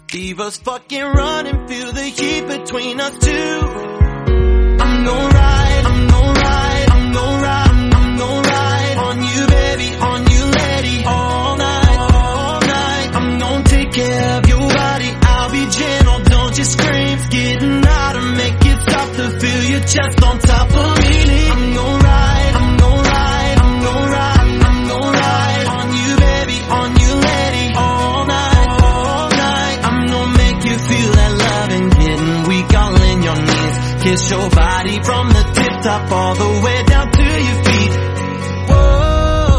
Leave us fucking running, feel the heat between us two. I'm gon' ride, I'm gon' ride, I'm gon' ride, I'm gon' ride on you, baby, on you, lady, all night, all night. I'm gon' take care of your body, I'll be gentle, don't you scream. Getting out and make it stop to feel your chest on top of me. I'm gon' ride, I'm gon' ride, I'm gon' ride, I'm gon' ride on you, baby, on you, lady, all night, all night. I'm gon' make you feel that love and getting weak all in your knees. Kiss your body from the tip top all the way